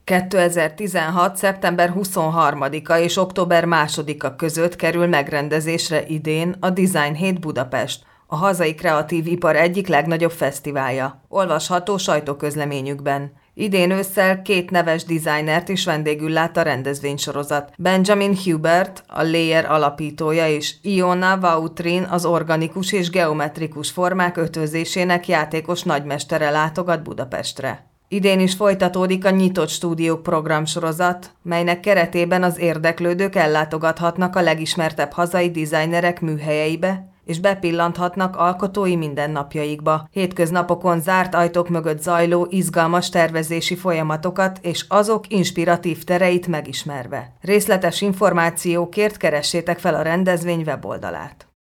2016. szeptember 23-a és október 2-a között kerül megrendezésre idén a Design Hét Budapest, a hazai kreatív ipar egyik legnagyobb fesztiválja. Olvasható sajtóközleményükben. Idén ősszel 2 neves designert is vendégül lát a rendezvénysorozat. Benjamin Hubert, a Layer alapítója, és Iona Vautrin, az organikus és geometrikus formák ötvözésének játékos nagymestere látogat Budapestre. Idén is folytatódik a Nyitott Stúdiók programsorozat, melynek keretében az érdeklődők ellátogathatnak a legismertebb hazai designerek műhelyeibe, és bepillanthatnak alkotói mindennapjaikba, hétköznapokon zárt ajtók mögött zajló izgalmas tervezési folyamatokat és azok inspiratív tereit megismerve. Részletes információkért keressétek fel a rendezvény weboldalát.